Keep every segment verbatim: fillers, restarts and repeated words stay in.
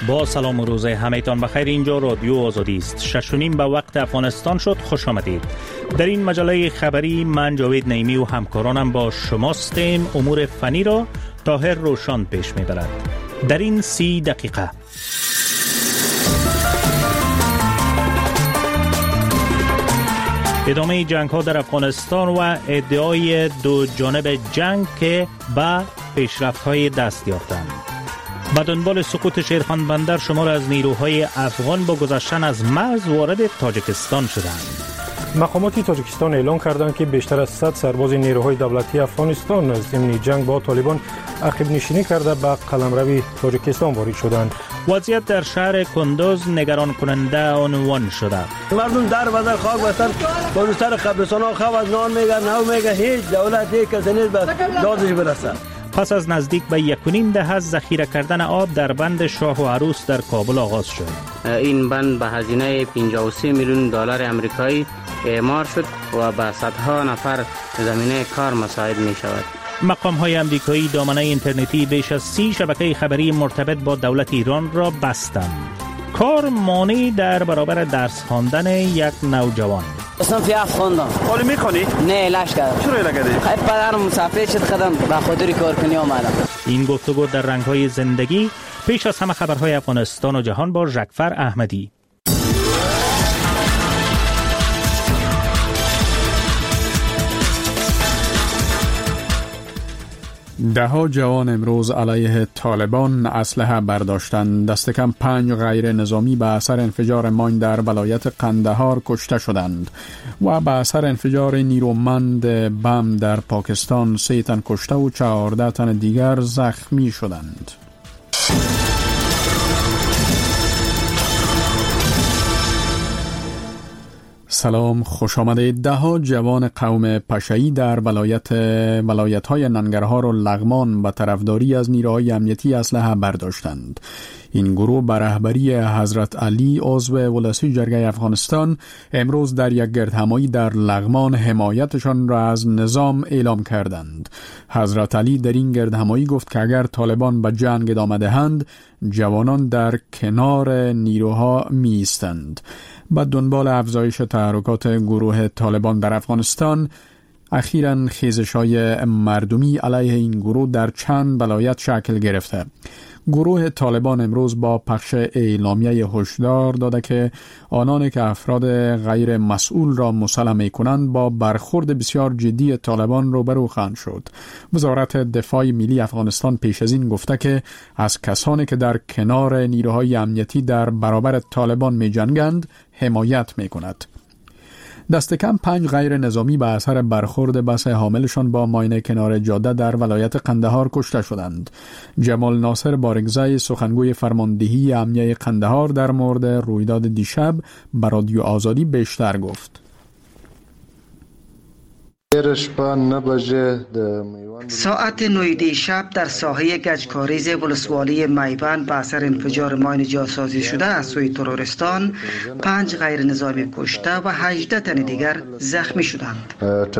با سلام و روز همه‌تان بخیر. اینجا رادیو آزادی است. شش و نیم به وقت افغانستان شد. خوش آمدید. در این مجله خبری من جاوید نعیمی و همکارانم با شماستیم. امور فنی را طاهر روشان پیش می‌برد. در این سی دقیقه ادامه جنگ ها در افغانستان و ادعای دو جانب جنگ که به پیشرفت های دست یافتند. به دنبال سقوط شیرخان بندر شمار از نیروهای افغان با گذشتن از مرز وارد تاجیکستان شدند. مقامات تاجیکستان اعلام کردند که بیشتر از صد سرباز نیروهای دولتی افغانستان از ضمن جنگ با طالبان عقب نشینی کرده به قلمرو تاجیکستان وارد شدند. وضعیت در شهر کندوز نگران کننده عنوان شده. مردم در بدر خاک بستن، با سر قبرستان ها خواهد نان میگن، نو میگه هیچ دولت یک کسی نیست به دادش برسه. پس از نزدیک به یک و نیم دهه ذخیره کردن آب در بند شاه و عروس در کابل آغاز شد. این بند به هزینه پنجاه و سه میلیون دلار آمریکایی اعمار شد و به صدها نفر زمینه کار مساعد می شود. مقام های امریکایی دامنه اینترنتی بیش از سی شبکه خبری مرتبط با دولت ایران را بستند. کار مانعی در برابر درس خواندن یک نوجوان. اصلا فیاف خوندم. حالی میکنی؟ نه لاش کردم. چرا ایلا کردی؟ خیلی پدرم مسافر شد خدم با خودری کار کنی آمدم. این گفتگو در رنگ‌های زندگی. پیش از همه خبرهای افغانستان و جهان با ژکفر احمدی. ده ها جوان امروز علیه طالبان اسلحه برداشتند. دست کم پنج غیر نظامی به اثر انفجار ماین در ولایت قندهار کشته شدند و به اثر انفجار نیرومند بم در پاکستان سه تن کشته و چهارده تن دیگر زخمی شدند. سلام، خوش آمدید. ده ها جوان قوم پشه‌ای در ولایت ولایت‌های ننگرهار و لغمان به طرفداری از نیروهای امنیتی اسلحه برداشتند. این گروه به رهبری حضرت علی عضو ولسی جرگه افغانستان امروز در یک گردهمایی در لغمان حمایتشان را از نظام اعلام کردند. حضرت علی در این گردهمایی گفت که اگر طالبان به جنگ ادامه دهند جوانان در کنار نیروها می ایستند. با دنبال افزایش تحرکات گروه طالبان در افغانستان، اخیراً خیزش‌های مردمی علیه این گروه در چند ولایت شکل گرفته. گروه طالبان امروز با پخش اعلامیه هشدار داده که آنانی که افراد غیر مسئول را مسلح می‌کنند با برخورد بسیار جدی طالبان روبرو خواهند شد. وزارت دفاع ملی افغانستان پیش از این گفته که از کسانی که در کنار نیروهای امنیتی در برابر طالبان می‌جنگند حمایت می‌کند. دست کم پنج غیر نظامی به اثر برخورد بس حاملشان با ماین کنار جاده در ولایت قندهار کشته شدند. جمال ناصر بارگزای سخنگوی فرماندهی امنیه قندهار در مورد رویداد دیشب به رادیو آزادی بیشتر گفت. ساعت نوی شب در ساحه گچکاریز ولسوالی میوند به اثر انفجار ماین جاسازی شده از سوی ترورستان پنج غیر نظامی کشته و هجده تن دیگر زخمی شدند.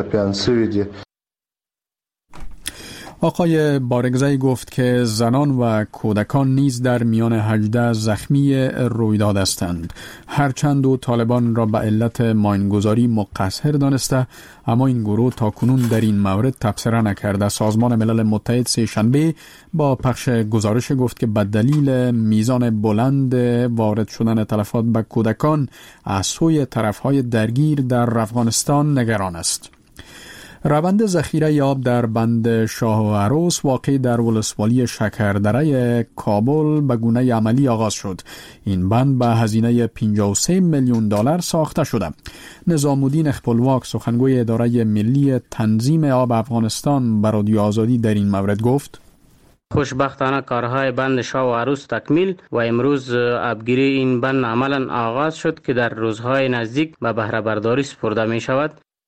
آقای بارگزای گفت که زنان و کودکان نیز در میان هجده زخمی رویداد هستند. هرچند و طالبان را به علت ماینگذاری مقصر دانسته، اما این گروه تاکنون در این مورد تبصره نکرده. سازمان ملل متحد سه شنبه با پخش گزارش گفت که به دلیل میزان بلند وارد شدن تلفات به کودکان از سوی طرفهای درگیر در افغانستان نگران است. روند ذخیره آب در بند شاه و عروس واقع در ولسوالی شکردره کابل به گونه عملی آغاز شد. این بند به هزینه پنجاه و سه میلیون دلار ساخته شده. نظام الدین خپلواک سخنگوی اداره ملی تنظیم آب افغانستان به رادیو آزادی در این مورد گفت: خوشبختانه کارهای بند شاه و عروس تکمیل و امروز آبگیری این بند عملا آغاز شد که در روزهای نزدیک به بهره برداری سپرده می شود.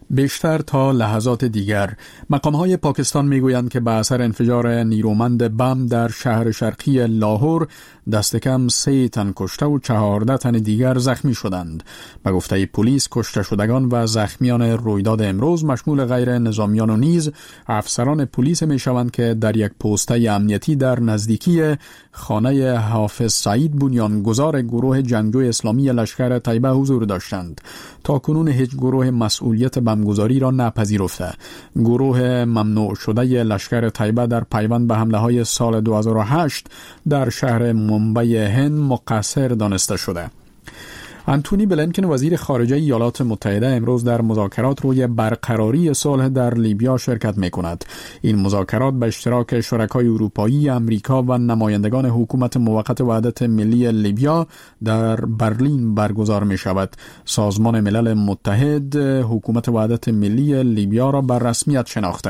بیشتر تا لحظات دیگر. مقام‌های پاکستان میگویند که به اثر انفجار نیرومند بم در شهر شرقی لاهور دست کم سه تن کشته و چهارده تن دیگر زخمی شدند. به گفته پلیس کشته شدگان و زخمیان رویداد امروز مشمول غیر نظامیان و نیز افسران پلیس میشوند که در یک پوسته امنیتی در نزدیکی خانه حافظ سعید بنیانگذار گروه جنگجوی اسلامی لشکر طیبه حضور داشتند. تا کنون هیچ گروه مسئولیت بمبگذاری را نپذیرفته. گروه ممنوع شده لشکر طیبه در پیوند به حمله های سال دو هزار و هشت در شهر منبع هند مقصر دانسته شده. انتونی بلینکن وزیر خارجه ایالات متحده امروز در مذاکرات روی برقراری صلح در لیبیا شرکت می‌کند. این مذاکرات به اشتراک شرکای اروپایی، امریکا و نمایندگان حکومت موقت وحدت ملی لیبیا در برلین برگزار می‌شود. سازمان ملل متحد حکومت وحدت ملی لیبیا را به رسمیت شناخته.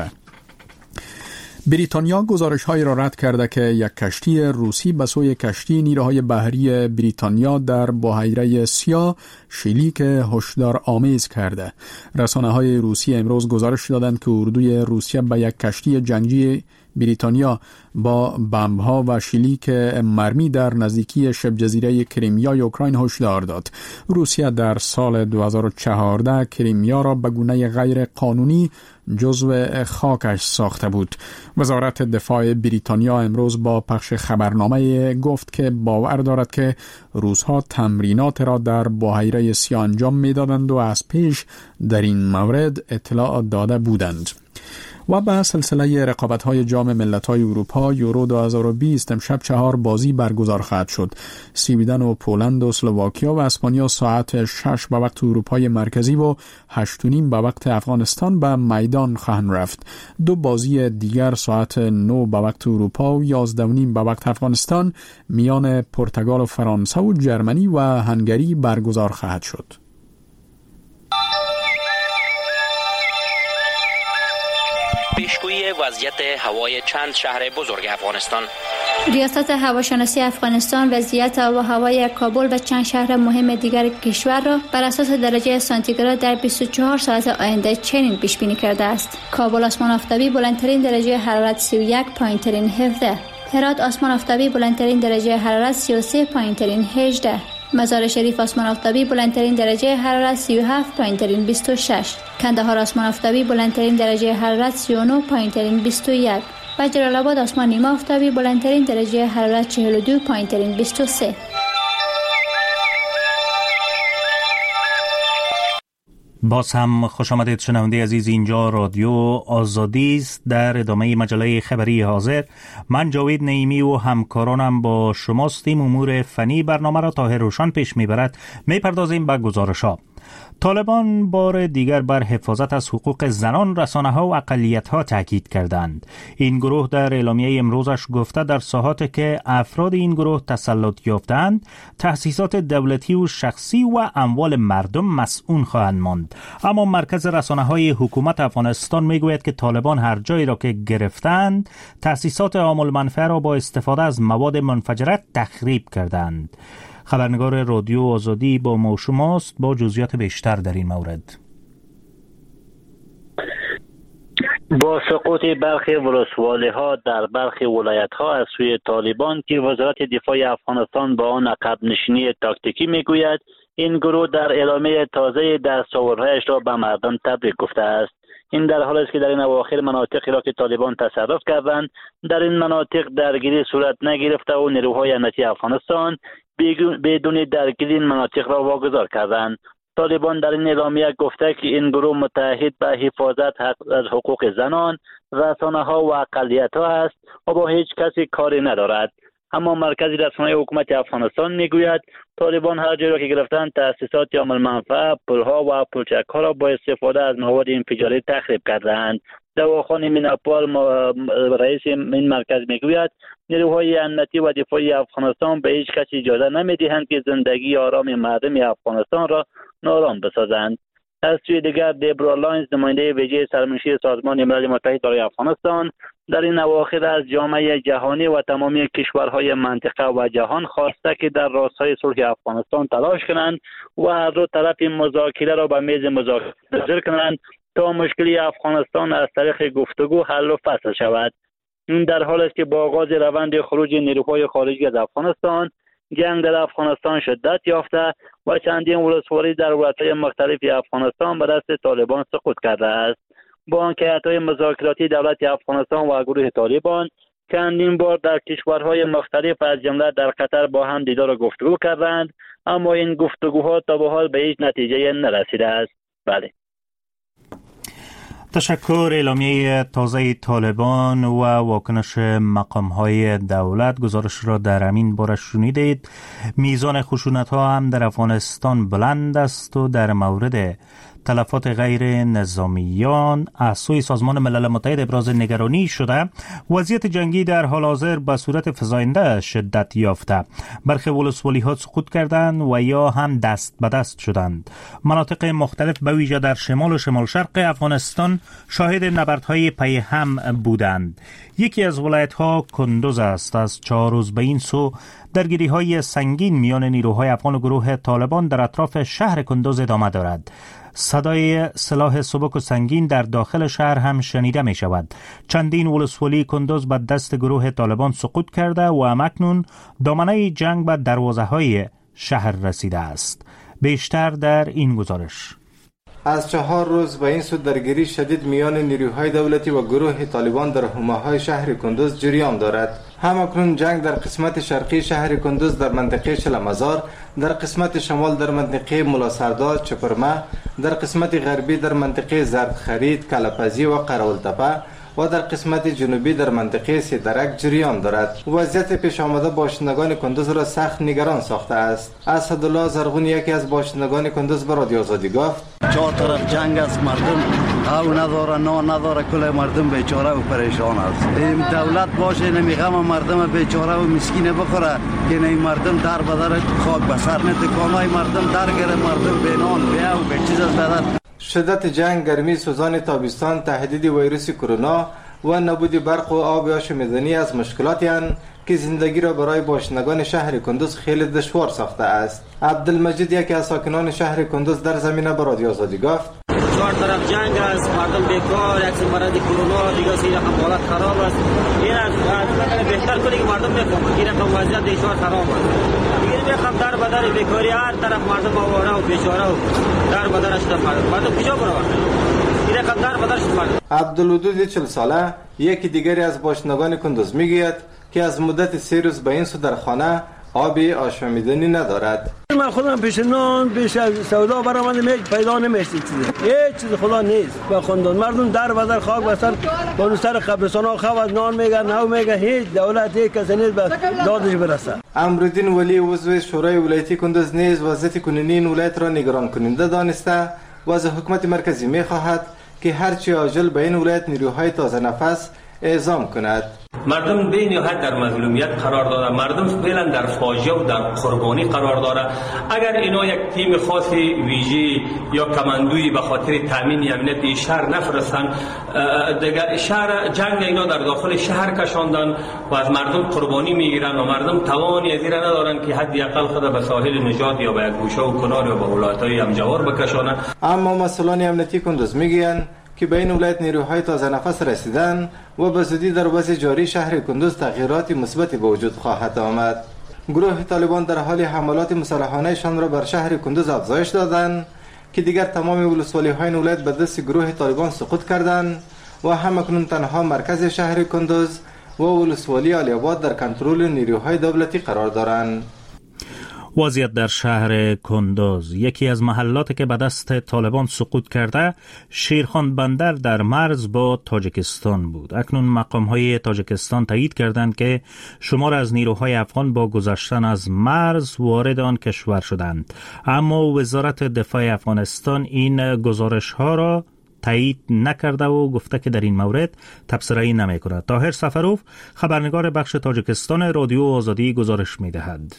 بریتانیا گزارش‌هایی را رد کرده که یک کشتی روسی به سوی کشتی نیروهای بحری بریتانیا در بحیره سیاه شلیک هشدار آمیز کرده. رسانه‌های روسی امروز گزارش دادند که اردوی روسیه به یک کشتی جنگی بریتانیا با بمب‌ها و شلیک مرمی در نزدیکی شبه جزیره کریمیا اوکراین هشدار داد. روسیه در سال دو هزار و چهارده کریمیا را به گونه غیر قانونی جزو خاکش ساخته بود. وزارت دفاع بریتانیا امروز با پخش خبرنامه گفت که باور دارد که روس‌ها تمرینات را در بحیره سیاه انجام می‌دادند و از پیش در این مورد اطلاع داده بودند. و به سلسله رقابت‌های جام ملت‌های اروپا یورو دو هزار و بیست امشب چهار بازی برگزار خواهد شد. سویدن و پولند و اسلواکیا و اسپانیا ساعت شش به وقت اروپای مرکزی و هشت و نیم به وقت افغانستان به میدان خواهند رفت. دو بازی دیگر ساعت نه به وقت اروپا و یازده و نیم به وقت افغانستان میان پرتغال و فرانسه و جرمنی و هنگری برگزار خواهد شد. پیشگویی وضعیت هوای چند شهر بزرگ افغانستان. ریاست هواشناسی افغانستان وضعیت آب و هوای کابل و چند شهر مهم دیگر کشور را بر اساس درجه سانتیگراد در بیست و چهار ساعت آینده چنین پیش بینی کرده است: کابل آسمان آفتابی بلندترین درجه حرارت سی و یک، پایینترین هفده. هرات آسمان آفتابی بلندترین درجه حرارت سی و سه، پایینترین هجده. مزار شریف آسمان آفتابی بلندترین درجه حرارت سی و هفت، پایینترین بیست و شش. کندهار آسمان آفتابی بلندترین درجه حرارت سی و نه، پایینترین بیست و یک. و جلال آباد آسمان نیمه آفتابی بلندترین درجه حرارت چهل و دو، پایینترین بیست و سه. باز هم خوش آمدید شنونده عزیز، اینجا رادیو آزادی است. در ادامه مجله خبری حاضر من جاوید نعیمی و همکارانم با شماستیم. امور فنی برنامه را طاهر روشن پیش میبرد. میپردازیم به گزارش‌ها. طالبان بار دیگر بر حفاظت از حقوق زنان، رسانه‌ها و اقلیت‌ها تاکید کردند. این گروه در اعلامیه امروزش گفته در ساحاتی که افراد این گروه تسلط یافتند، تأسیسات دولتی و شخصی و اموال مردم مسئول خواهند ماند. اما مرکز رسانه‌های حکومت افغانستان میگوید که طالبان هر جایی را که گرفتند، تأسیسات عام المنفعه را با استفاده از مواد منفجره تخریب کردند. خبرنگار رادیو آزادی با ما و شماست با جزئیات بیشتر در این مورد. با سقوط برخی ولسوالی‌ها در برخی ولایت‌ها از سوی طالبان که وزارت دفاع افغانستان با آن عقب نشینی تاکتیکی میگوید، این گروه در اعلامیه تازه دستاوردهایش را به مردم تبریک گفته است. این در حالی است که در این اواخر مناطقی را که طالبان تصرف کردند، در این مناطق درگیری صورت نگرفته و نیروهای امنیتی افغانستان بدون درگیری این مناطق را واگذار کردند. طالبان در این اعلامیه گفته که این گروه متحد به حفاظت از حقوق زنان، رسانه‌ها و اقلیت‌ها است و با هیچ کسی کاری ندارد. اما مرکز رسانه‌های حکومت افغانستان میگوید طالبان هر جایی را که گرفتند تأسیسات عام المنفعه، پل‌ها و پلچک‌ها را با استفاده از مواد انفجاری تخریب کردند. دواخان میناپال رئیس این مرکز میگوید نیروهای امنیتی و دفاعی افغانستان به هیچ کسی اجازه نمیدهند که زندگی آرام مردم افغانستان را نارام بسازند. از سوی دیگر دیبرا لاینز، نماینده ویژه سرمنشی سازمان ملل متحد برای افغانستان، در این اواخر از جامعه جهانی و تمامی کشورهای منطقه و جهان خواسته که در راستای صلح افغانستان تلاش کنند و هر دو طرف مذاکره را به میز مذاکره حاضر کنند تا مشکلی افغانستان از طریق گفتگو حل و فصل شود. این در حال است که با آغاز روند خروج نیروهای خارجی از افغانستان، جنگ در افغانستان شدت یافته و چندین ولسوالی در ولایت‌های مختلف افغانستان به دست طالبان سقوط کرده است. با آنکه هیئت‌های مذاکراتی دولت افغانستان و گروه طالبان چندین بار در کشورهای مختلف از جمله در قطر با هم دیدار و گفتگو کردند، اما این گفتگوها تا به حال به هیچ نتیجه نرسیده است. بله. تشکر. اعلامیه تازه طالبان و واکنش مقام‌های دولت. گزارش را در همین باره شنیدید. میزان خشونت‌ها هم در افغانستان بلند است و در مورد تلفات غیر نظامیان از سوی سازمان ملل متحد ابراز نگرانی شده. وضعیت جنگی در حال حاضر به صورت فزاینده شدت یافته. برخی ولسوالی‌ها سقوط کردند و یا هم دست به دست شدند. مناطق مختلف به ویژه در شمال و شمال شرق افغانستان شاهد نبردهای پی هم بودند. یکی از ولایت‌ها کندوز است. از چهار روز به این سو درگیری‌های سنگین میان نیروهای افغان و گروه طالبان در اطراف شهر کندوز ادامه دارد. صدای سلاح سبک و سنگین در داخل شهر هم شنیده می شود. چندین ولسوالی کندوز به دست گروه طالبان سقوط کرده و همکنون دامنه جنگ به دروازه های شهر رسیده است. بیشتر در این گزارش. از چهار روز به این سو درگیری شدید میان نیروهای دولتی و گروه طالبان در حومه‌های شهر کندوز جریان دارد. همکنون جنگ در قسمت شرقی شهر کندوز در منطقه شلمزار، در قسمت شمال در منطقه ملاسردار چپرمه، در قسمت غربی در منطقه زردخرید، کلپزی و قراولتپه و در قسمت جنوبی در منطقه سیدرک جریان دارد. وضعیت پیش آمده باشندگان کندوز را سخت نگران ساخته است. اسدالله زرغون یکی از باشندگان کندوز به رادیو آزادی گفت: چهار طرف جنگ است، مردم او نداره، نان نداره، کل مردم بیچاره و پریشان است. این دولت باشه نمی غم مردم بیچاره و مسکین بخوره که این مردم در بدر خاک بسر نتکانای مردم درگره، مردم به نان به او به چیز است بدر. شدت جنگ، گرمی سوزان تابستان، تهدید ویروس کرونا و نبود برق و آب آشامیدنی از مشکلاتی هستند که زندگی را برای باشندگان شهر کندوز خیلی دشوار ساخته است. عبدالمجید یکی از ساکنان شهر کندوز در زمینه به رادیو آزادی گفت: چهار طرف جنگ است، مردم بیکار، یک مرض کرونا دیگه سی رقم حالت خراب است. این از بهتر کنه که مردم بفهمن این رقم وضعیت بسیار خراب است. دیگه میخوام در بدر بیکاری هر طرف مردم آواره و بیچاره و در بدرش مردم مردم کجا برن؟ این رقم در بدرش مردم. عبدالودود چهل ساله یکی دیگری از باشندگان کندوز میگوید که از مدت سه روز به این سو در خانه آبی آشامیدنی ندارد. من خودم پیش نان پیش سودا برام هیچ پیدا نمیشه، هیچ چیز خدا نیست. با خاندان مردم در بدر خاک بسر با سر قبرستان ها خواهد نان میگه نو میگه، هیچ دولت یک کسی نیست به دادش برسه. امرالدین ولی عضو شورای ولایتی کندوز نیز وضعیت کنونی این ولایت را نگران کننده دانسته و از حکومت مرکزی میخواهد که هرچی عاجل به این ولایت نیروهای تازه نفس اعزام کند. مردم به نهایت در مظلومیت قرار داره، مردم فعلا در فاجعه و در قربانی قرار داره. اگر اینا یک تیم خاصی ویژه یا کماندویی به خاطر تامین امنیت شهر نفرستن، دیگر شهر جنگ اینا در داخل شهر کشاندن و از مردم قربانی میگیرن و مردم توانی از این ندارن که حداقل خود به ساحل نجات یا به یک گوشه و کنار یا به ولایت‌های همجوار بکشانن. اما مسئولان امنیتی کندوز میگویند که به این ولایت نیروهای تازه نفس رسیدن و به زودی در وضع جاری شهر کندوز تغییرات مثبتی به وجود خواهد آمد. گروه طالبان در حال حملات مسلحانه شان را بر شهر کندوز افزایش دادند که دیگر تمام ولسوالی‌های این ولایت به دست گروه طالبان سقوط کردند و همکنون تنها مرکز شهر کندوز و ولسوالی علی‌آباد در کنترل نیروهای دولتی قرار دارند. وضعیت در شهر کندوز، یکی از محلاتی که به دست طالبان سقوط کرده، شیرخان بندر در مرز با تاجیکستان بود. اکنون مقام‌های تاجیکستان تایید کردند که شمار از نیروهای افغان با گذشتن از مرز وارد آن کشور شدند، اما وزارت دفاع افغانستان این گزارش‌ها را تایید نکرده و گفته که در این مورد تبصره‌ای نمی‌کند. طاهر سفروف، خبرنگار بخش تاجیکستان رادیو آزادی، گزارش می‌دهد.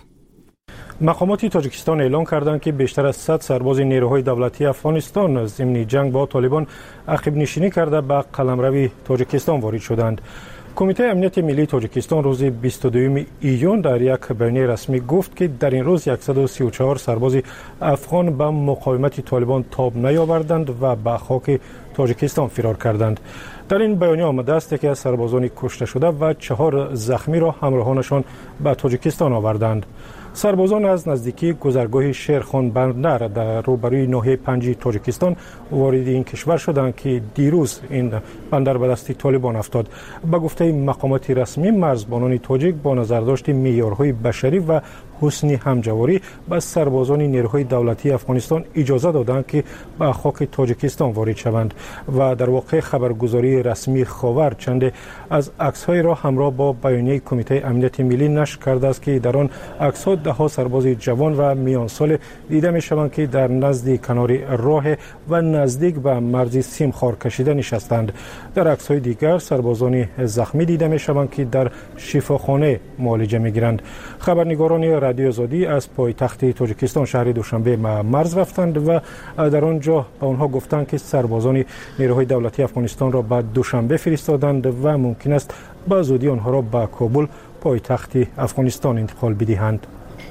مقامات تاجیکستان اعلام کردند که بیشتر از صد سرباز نیروهای دولتی افغانستان ضمن جنگ با طالبان عقب نشینی کرده به قلمرو تاجیکستان وارد شدند. کمیته امنیت ملی تاجیکستان روز بیست و دوم ایون در یک بیانیه رسمی گفت که در این روز صد و سی و چهار سرباز افغان به مقاومت طالبان تاب نیاوردند و به خاک تاجیکستان فرار کردند. در این بیانیه آمده است که از سربازان کشته شده و چهار زخمی را همراهانشان به تاجیکستان آوردند. سربازان از نزدیکی گذرگاه شیرخان بندر در روبروی ناحیه پنجی تاجیکستان وارد این کشور شدند که دیروز این بندر به دست طالبان افتاد. به گفته مقامات رسمی، مرزبانان تاجیک با نظرداشت معیارهای بشری و حسن همجواری به سربازان نیروهای دولتی افغانستان اجازه دادند که به خاک تاجیکستان وارد شوند و در واقع خبرگزاری رسمی خاور چند از عکس‌های را همراه با بیانیه کمیته امنیت ملی نشر کرده است که در آن عکس‌ها ده‌ها سرباز جوان و میان سال دیده می‌شوند که در نزد کنار راه و نزدیک به مرز سیمخوار کشیده نشستند. در عکس‌های دیگر سربازان زخمی دیده می‌شوند که در شفاخانه معالجه می‌گیرند. خبرنگاران رادیو آزادی از پایتخت تاجیکستان شهر دوشنبه مرز رفتند و در آنجا به آنها گفتند که سربازان نیروهای دولتی افغانستان را به دوشنبه فرستادند و ممکن است به زودی آنها را به کابل پایتخت افغانستان انتقال بدهند.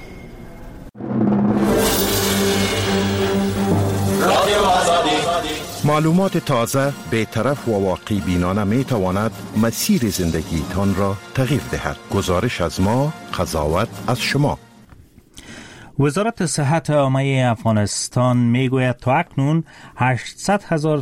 معلومات تازه، بی‌طرف و واقعی بینانه می تواند مسیر زندگیتان را تغییر دهد. گزارش از ما، قضاوت از شما. وزارت صحت عامه افغانستان میگوید تا اکنون هشتصد هزار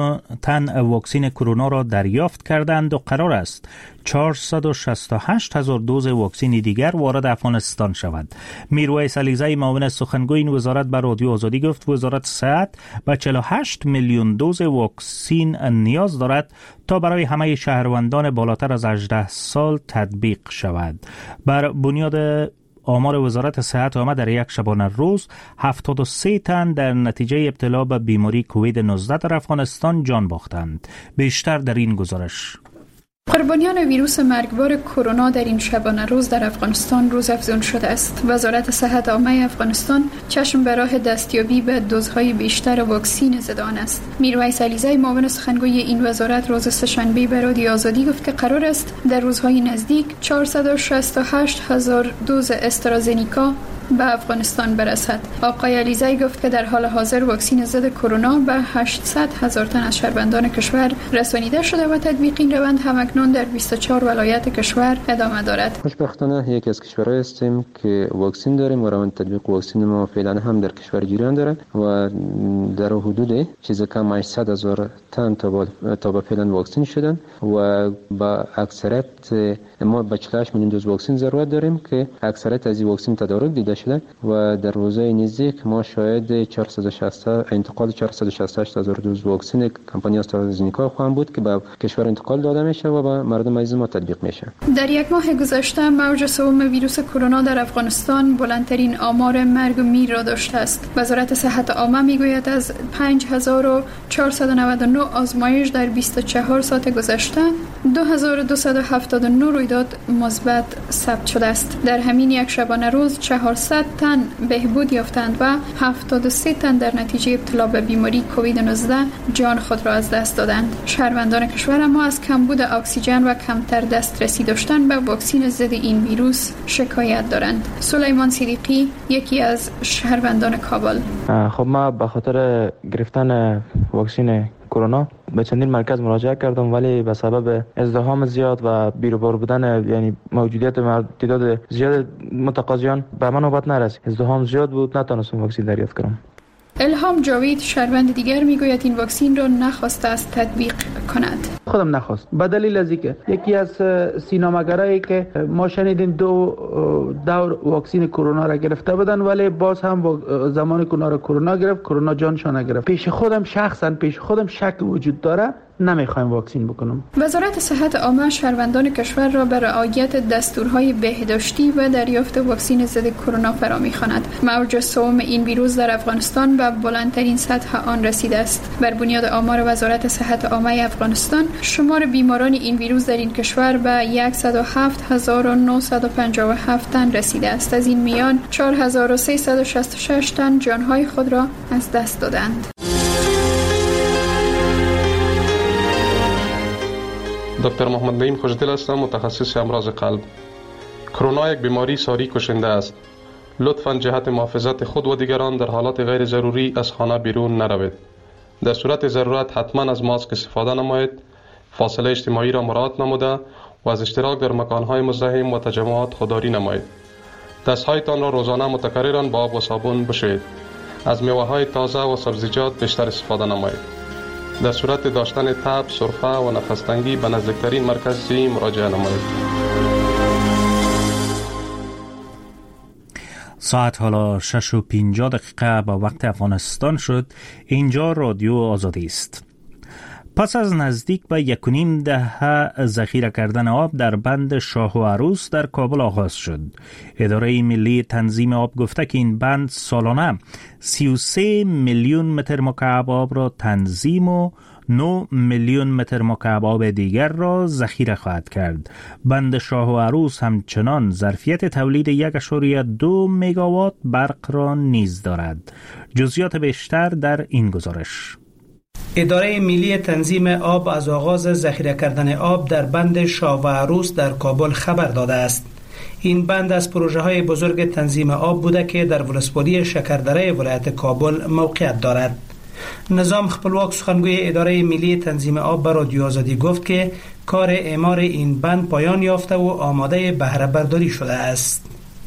تن واکسن کرونا را دریافت کردند و قرار است چهارصد و شصت و هشت هزار دوز واکسن دیگر وارد افغانستان شود. میرویس علیزی معاون سخنگوی این وزارت به رادیو آزادی گفت وزارت صحت به چهل و هشت میلیون دوز واکسن نیاز دارد تا برای همه شهروندان بالاتر از هجده سال تطبیق شود. بر بنیاد آمار وزارت صحت عامه در یک شبانه روز هفتاد و سه تن در نتیجه ابتلا به بیماری کووید نوزده در افغانستان جان باختند. بیشتر در این گزارش. قربانیان ویروس مرگبار کرونا در این شبانه روز در افغانستان روز افزون شده است. وزارت صحت عامه افغانستان چشم به راه دستیابی به دوزهای بیشتر واکسن ضد آن است. میرویس علیزی معاون سخنگوی این وزارت روز سه‌شنبه به رادیو آزادی گفت که قرار است در روزهای نزدیک چهارصد و شصت و هشت هزار دوز استرازنیکا به افغانستان برسد. آقای علیزی گفت که در حال حاضر واکسن ضد کرونا به هشتصد هزار تن از شهروندان کشور رسانیده شده و تطبیق این روند همکنون در بیست و چهار ولایت کشور ادامه دارد. خوشبختانه یکی از کشورهای هستیم که واکسن داریم و روند تطبیق واکسن ما فعلا هم در کشور جریان داره و در حدود چیز کم هشتصد هزار تن تا به فعلا واکسن شدن و با اکثریت ما به چهل و هشت میلیون دوز واکسن ضرورت داریم که اکثریت از این واکسن تدارک دیده شده و در روزهای نزدیک ما شاید چهارصد و شصت انتقال چهارصد و شصت و هشت هزار دوز واکسن کمپانی آسترازنیکا خواهم بود که به کشور انتقال داده میشه و به مردم عزیز ما تطبیق میشه. در یک ماه گذشته موج سوم ویروس کرونا در افغانستان بلندترین آمار مرگ و میر را داشته است. وزارت صحت عامه میگوید از پنج هزار و چهارصد و نود و نه آزمایش در بیست و چهار ساعت گذشته دو هزار و دویست و هفتاد و نه رویداد مثبت ثبت شده است. در همین یک شبانه روز چهارصد تن بهبود یافتند و هفتاد و سه تن در نتیجه ابتلا به بیماری کووید نوزده جان خود را از دست دادند. شهروندان کشور ما از کمبود اکسیژن و کمتر دسترسی داشتن به واکسن ضد این ویروس شکایت دارند. سلیمان صدیقی یکی از شهروندان کابل: خب ما به خاطر گرفتن واکسن کرونا به چندین مرکز مراجعه کردم ولی به سبب ازدحام زیاد و بیروبار بودن یعنی موجودیت تعداد زیاد متقاضیان به من نوبت نرسید. ازدحام زیاد بود، نتونستم واکسن دریافت کنم. الهام جاوید شهروند دیگر میگوید این واکسن را نخواسته است تطبیق کند. خودم نخواست به دلیل از اینکه یکی از سینماگرایی که ما شنیدیم دو دور واکسن کرونا را گرفته بودن ولی باز هم زمان کرونا کرونا گرفت کرونا جانشان نگرفت. پیش خودم شخصا پیش خودم شک وجود داره، نمیخوایم واکسن بکنم. وزارت صحت عامه شهروندان کشور را به رعایت دستورهای بهداشتی و دریافت واکسن ضد کرونا فرا می‌خواند. موج سوم این ویروس در افغانستان به بلندترین سطح آن رسیده است. بر بنیاد آمار وزارت صحت عامه افغانستان شمار بیماران این ویروس در این کشور به صد و هفت هزار و نهصد و پنجاه و هفت تن رسیده است. از این میان چهار هزار و سیصد و شصت و شش تن جانهای خود را از دست دادند. دکتر محمد نعیم خوشدل هستم، متخصص امراض قلب. کرونا یک بیماری ساری کشنده است. لطفاً جهت محافظت خود و دیگران در حالات غیر ضروری از خانه بیرون نروید. در صورت ضرورت حتما از ماسک استفاده نمایید، فاصله اجتماعی را مراعات نموده و از اشتراک در مکانهای مزدحم و تجمعات خودداری نمایید. دستهایتان را روزانه متکرراً با آب و صابون بشویید. از میوه‌های تازه و سبزیجات بیشتر استفاده نمایید. در صورت داشتن تب، سرفه و نفس‌تنگی به نزدیکترین مرکز صحی مراجعه نمایید. ساعت حالا شش و پنجاه دقیقه با وقت افغانستان شد. اینجا رادیو آزادی است. پس از نزدیک به یک و نیم دهه ذخیره کردن آب در بند شاه و عروس در کابل آغاز شد. اداره ملی تنظیم آب گفته که این بند سالانه سی و سه میلیون متر مکعب آب را تنظیم و نه میلیون متر مکعب آب دیگر را ذخیره خواهد کرد. بند شاه و عروس همچنان ظرفیت تولید یک اشاری دو مگاوات برق را نیز دارد. جزئیات بیشتر در این گزارش. اداره ملی تنظیم آب از آغاز ذخیره کردن آب در بند شاه و عروس در کابل خبر داده است. این بند از پروژه های بزرگ تنظیم آب بوده که در ولسوالی شکردره ولایت کابل موقعیت دارد. نظام خپلواک سخنگوی اداره ملی تنظیم آب به رادیو آزادی گفت که کار اعمار این بند پایان یافته و آماده بهره برداری شده است.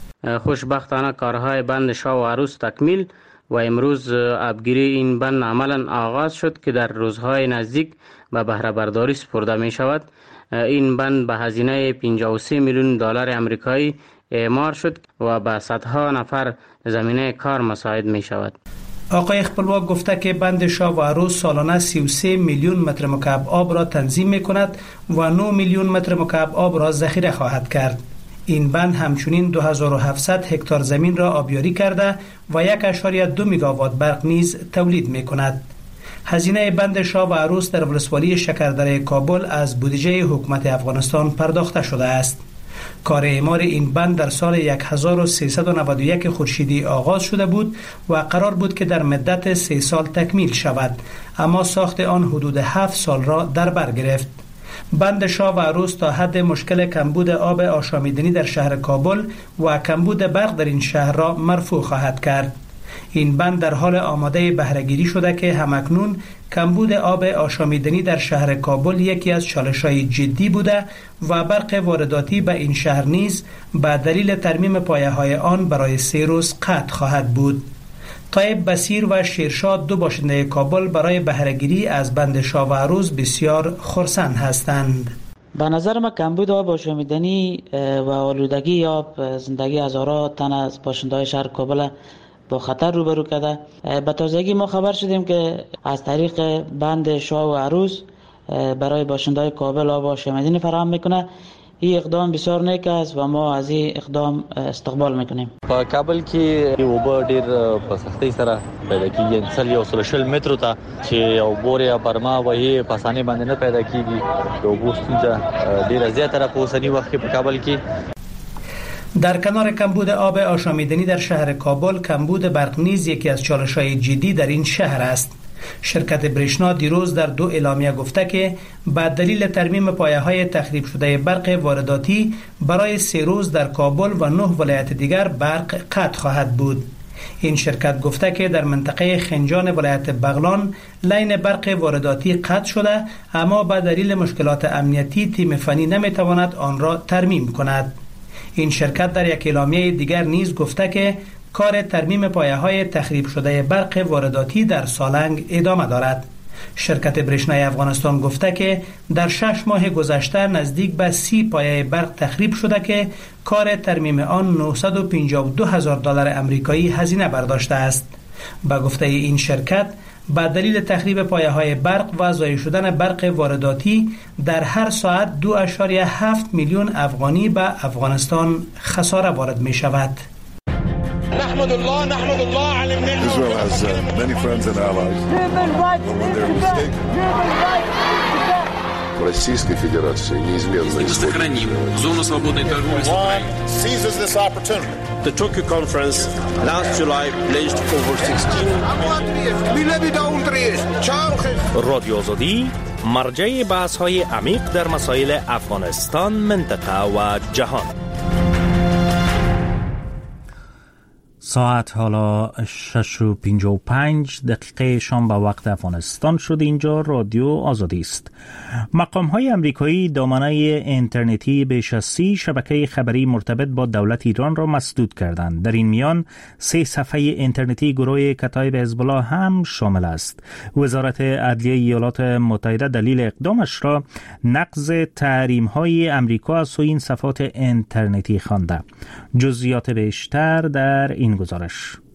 خوشبختانه کارهای بند شاه و عروس تکمیل و امروز آبگیری این بند عملا آغاز شد که در روزهای نزدیک به بهره برداری سپرده می شود. این بند به هزینه پنجاه و سه میلیون دلار آمریکایی اعمار شد و به صدها نفر زمینه کار مساعد می شود. آقای خپلواک گفته که بند شاه و عروس سالانه سی و سه میلیون متر مکعب آب را تنظیم می کند و نه میلیون متر مکعب آب را ذخیره خواهد کرد. این بند همچنین دو هزار و هفتصد هکتار زمین را آبیاری کرده و یک اشاری دو مگاوات برق نیز تولید می کند. هزینه بند شاه و عروس در ولسوالی شکردره کابل از بودجه حکومت افغانستان پرداخته شده است. کار اعمار این بند در سال هزار و سیصد و نود و یک خورشیدی آغاز شده بود و قرار بود که در مدت سه سال تکمیل شود، اما ساخت آن حدود هفت سال را در بر گرفت. بند شاه و عروس تا حد مشکل کمبود آب آشامیدنی در شهر کابل و کمبود برق در این شهر را مرفوع خواهد کرد. این بند در حال آماده بهره‌گیری شده که همکنون کمبود آب آشامیدنی در شهر کابل یکی از چالش‌های جدی بوده و برق وارداتی به این شهر نیز به دلیل ترمیم پایه‌های آن برای سه روز قطع خواهد بود. طایب بصیر و شیرشاد دو باشنده کابل برای بهره‌گیری از بند شاه و عروس بسیار خرسند هستند. به نظر ما کمبود آب آشامیدنی و آلودگی آب زندگی هزاران تن از باشنده‌های شهر کابل با خطر روبرو کرده. به تازگی ما خبر شدیم که از طریق بند شاه و عروس برای باشنده‌های کابل آب آشامیدنی فراهم میکنه. این اقدام بسیار نیک است و ما از این اقدام استقبال میکنیم. په کابل کې اوبه ډیر په سختۍ سره پیدا کیږي. انسان یو سل شل متر ته چې یو بور یا برما وایي په اسانۍ باندې نه پیدا کیږي. د اوبو ستونزه ډیره زیاته را په اوسني وخت کې په کابل کې. در کنار کمبود آب آشامیدنی در شهر کابل، کمبود برق نیز یکی از چالش‌های جدی در این شهر است. شرکت برشنا دیروز در دو اعلامیه گفته که به دلیل ترمیم پایه‌های تخریب شده برق وارداتی برای سه روز در کابل و نه ولایت دیگر برق قطع خواهد بود. این شرکت گفته که در منطقه خنجان ولایت بغلان لین برق وارداتی قطع شده، اما به دلیل مشکلات امنیتی تیم فنی نمیتواند آن را ترمیم کند. این شرکت در یک اعلامیه دیگر نیز گفته که کار ترمیم پایه‌های تخریب شده برق وارداتی در سالنگ ادامه دارد. شرکت برشنای افغانستان گفته که در شش ماه گذشته نزدیک به سی پایه برق تخریب شده که کار ترمیم آن نهصد و پنجاه و دو هزار دلار آمریکایی هزینه برداشته است. به گفته این شرکت، به دلیل تخریب پایه‌های برق و ضایع شدن برق وارداتی در هر ساعت دو اشاریه هفت میلیون افغانی به افغانستان خساره وارد می شود. نحمد الله نحمد الله على Israel has uh, many friends and allies. When they're mistaken. Российской Федерации неизменно сохраним зону свободной торговли с Украиной. Seizes this opportunity. The Tokyo conference last July pledged over sixteen. رادیو آزادی مرجع بحث‌های عمیق در مسائل افغانستان، منطقه و جهان. ساعت حالا شش و پنجاه و پنج دقیقه شام به وقت افغانستان شد. اینجا رادیو آزادی است. مقام های امریکایی دامنه اینترنتی بیش از سی شبکه خبری مرتبط با دولت ایران را مسدود کردند. در این میان سه صفحه اینترنتی گروه کتایب حزب الله هم شامل است. وزارت عدلیه ایالات متحده دلیل اقدامش را نقض تحریم های امریکا از سوی این صفحات اینترنتی خوانده. جزئیات بیشتر در این گزارش.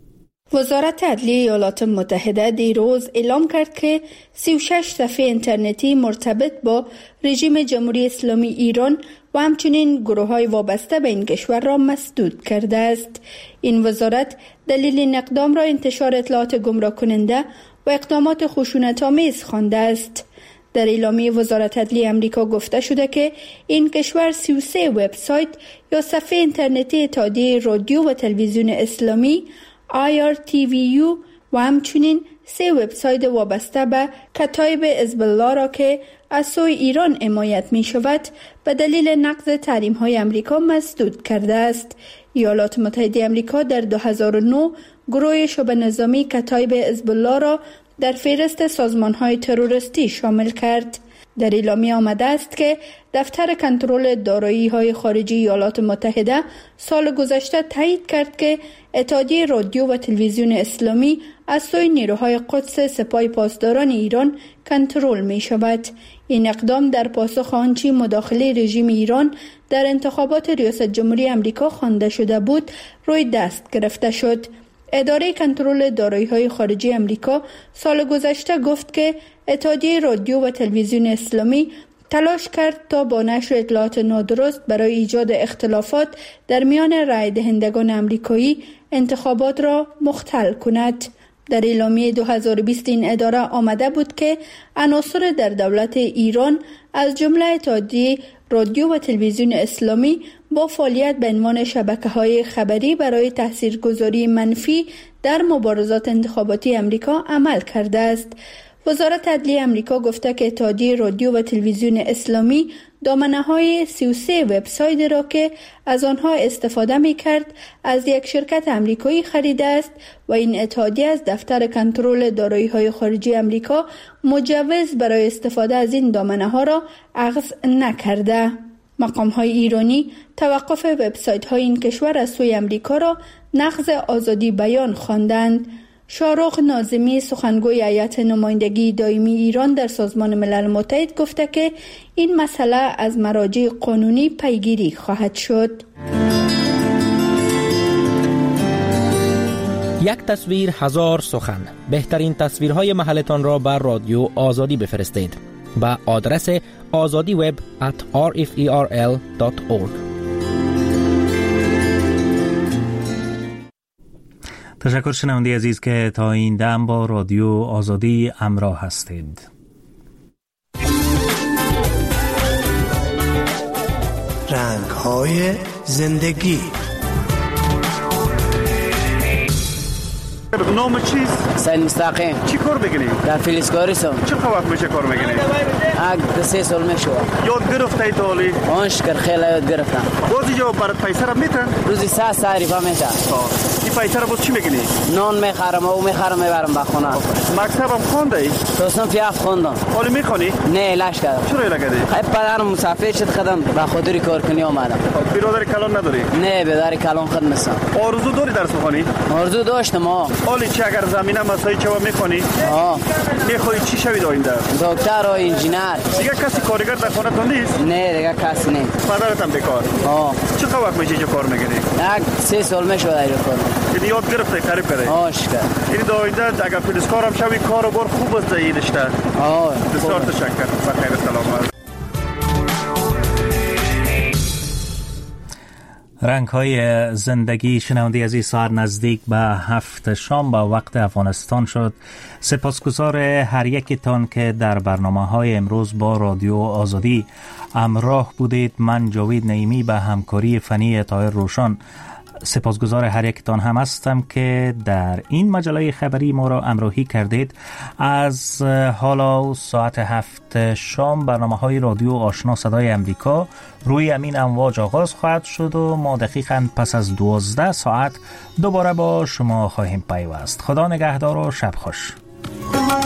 وزارت عدلیه ایالات متحده دیروز اعلام کرد که سی و شش صفحه اینترنتی مرتبط با رژیم جمهوری اسلامی ایران و همچنین گروه‌های وابسته به این کشور را مسدود کرده است. این وزارت دلیل این اقدام را انتشار اطلاعات گمراه کننده و اقدامات خشونت‌آمیز خوانده است. در اعلامیه وزارت عدلیه امریکا گفته شده که این کشور سی و سه وبسایت یا صفحه اینترنتی اتحادیه رادیو و تلویزیون اسلامی آی آر تی وی یو و همچنین سه وبسایت وابسته به کتایب حزب الله را که از سوی ایران حمایت می شود به دلیل نقض تحریم های امریکا مسدود کرده است. ایالات متحده امریکا در دو هزار و نه گروه شبه نظامی کتایب حزب الله را در فهرست سازمان های تروریستی شامل کرد. در اعلامیه آمده است که دفتر کنترل دارایی های خارجی ایالات متحده سال گذشته تایید کرد که اتحادیه رادیو و تلویزیون اسلامی از سوی نیروهای قدس سپاه پاسداران ایران کنترل می شود. این اقدام در پاسخ آنچه مداخله رژیم ایران در انتخابات ریاست جمهوری امریکا خوانده شده بود روی دست گرفته شد. اداره کنترل دارایی‌های خارجی امریکا سال گذشته گفت که اتحادیه رادیو و تلویزیون اسلامی تلاش کرد تا با نشر اطلاعات نادرست برای ایجاد اختلافات در میان رای دهندگان امریکایی انتخابات را مختل کند. در اعلامیه دو هزار و بیست این اداره آمده بود که عناصر در دولت ایران از جمله اتحادیه رادیو و تلویزیون اسلامی با فعالیت به عنوان شبکه‌های خبری برای تاثیرگذاری منفی در مبارزات انتخاباتی امریکا عمل کرده است. وزارت عدلیه امریکا گفته که اتحادیه رادیو و تلویزیون اسلامی دامنه‌های سی و سه وبسایت را که از آنها استفاده می‌کرد از یک شرکت امریکایی خریده است و این اتحادیه از دفتر کنترل دارایی‌های خارجی امریکا مجوز برای استفاده از این دامنه‌ها را اخذ نکرده. مقام‌های ایرانی توقف وبسایت‌های این کشور از سوی امریکا را نقض آزادی بیان خواندند. شاهرخ ناظمی سخنگوی هیئت نمایندگی دائمی ایران در سازمان ملل متحد گفته که این مسئله از مراجع قانونی پیگیری خواهد شد. یک تصویر هزار سخن. بهترین تصویرهای محلتان را بر رادیو آزادی بفرستید با آدرس آزادی وب ات آر اف ای آر ال دات اورگ. تشکر شنونده عزیز که تا این دم با رادیو آزادی همراه هستید. رنگ‌های زندگی. نام چیست؟ سید مستقیم. چی کار میکنی؟ در فلزکاری سم. چقدر وقت میشه کار میکنی؟ اگ سه سال میشه. یاد گرفتی تالی؟ آنش کر خیلی یاد گرفتم. روزی جو برات پیسه را میتن؟ روزی سه ساعتی با میتن. این پیسه را باز چی میکنی؟ نان میخرم و میخرم میبرم به خونه. مکتبم خوندی؟ تو صنف یافت خوندم. حالی میخونی؟ نه لاش کردم. چرا لگدی؟ خیلی پدرم مسافر شد خدم به خاطر کار کنی اومدم. برادر کلان نداری؟ نه برادر کلان خود نیستم. آرزو داری درس بخونی؟ آرزو داشتم ها. حالی چی اگر زمینه مسایی چه میخونی؟ ها. میخوای چی شوی آینده؟ دکتر و انجینیر. دیگه کسی کارگر در خونه تو نیست؟ نه دیگه کسی نیست. پدرت هم بیکار. ها. چقدر وقت میشه جو کار میکنی؟ یک سه سال میشه در کار. این یاد گرفته قریب کرده. آشکار. این دو آینده اگر پلیسکار هم شوی کار و بار خوب است این رشته. ها. بسیار تشکر. بخیر سلامت. رنگ های زندگی شنونده عزیز، ساعت نزدیک به هفت شام با وقت افغانستان شد. سپاسگزار هر یکتان که در برنامه های امروز با رادیو آزادی همراه بودید. من جاوید نعیمی به همکاری فنی طاهر روشن سپاسگزار هر یکتان هم هستم که در این مجله خبری ما را همراهی کردید. از حالا ساعت هفت شام برنامه های رادیو آشنا صدای امریکا روی امین امواج آغاز خواهد شد و ما دقیقاً پس از دوازده ساعت دوباره با شما خواهیم پیوست. خدا نگهدار و شب خوش.